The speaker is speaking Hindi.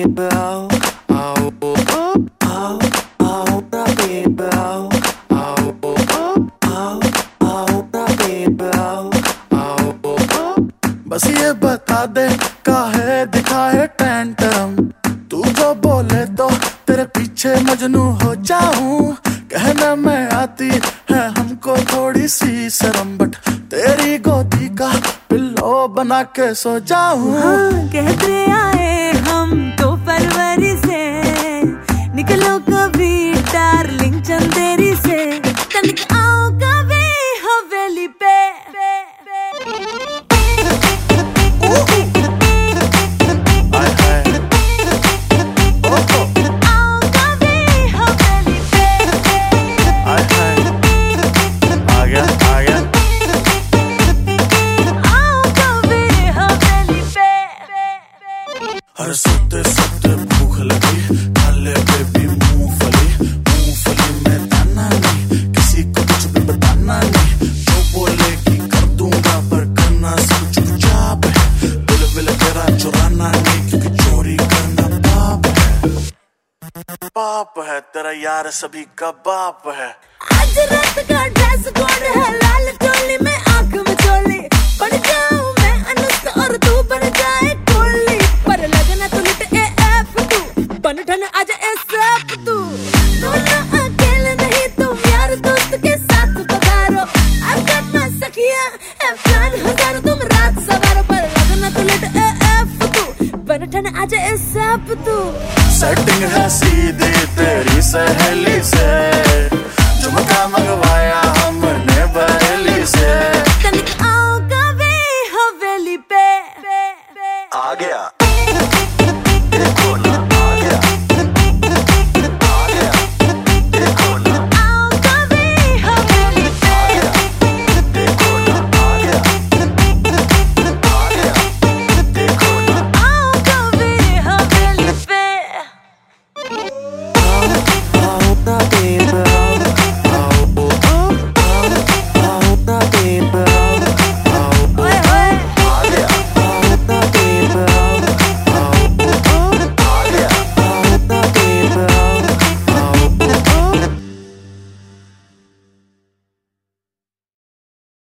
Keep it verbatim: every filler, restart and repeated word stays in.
baby, आओ आओ आओ आओ ना baby, आओ आओ आओ आओ ना baby, आओ आओ। बस ये बता दे काहे दिखाए टेंटरम, तू जो बोले तो तेरे पीछे मजनू हो जाऊं। कहना मैं आती है हमको थोड़ी सी शर्म, बट तेरी गोदी का पिल्लो बना के सो जाऊं। हाँ, कहते आए हम तो फरवरी से, निकलो कभी डार्लिंग चंदेरी से, तनिक आओ कभी हवेली पे। हर सोते सोते भूख लगी, खाले बेबी मूंगफली, मूंगफली में दाना नहीं, किसी को कुछ भी बताना नहीं, जो बोलेगी कर दूंगा पर करना सब चुपचाप है, दिल विल तेरा चुराना नहीं क्योंकि चोरी करना पाप है, पाप है तेरा यार सभी का बाप है। आज रात का ड्रेस कोड है लाल चोली में आंख में चोली, बन जाऊं मैं अनुष्का और तू बन जाए कोहली, पर लगना तू लिट ए एफ तू, बन ठन आजा ए सैप तू, दोनों अकेले नहीं तुम यार दोस्त के साथ पधारो, I've got my सखिया ए प्लान हजारों तुम रात सवारो, पर लगना तू लिट ए एफ तू, बन ठन आजा ए सैप तू। सेटिंग है सीधी तेरी सहेली से, झुमका मंगवाया हमने बरेली से, तनिक आओ कभी हवेली पे। आ गया देखो ना।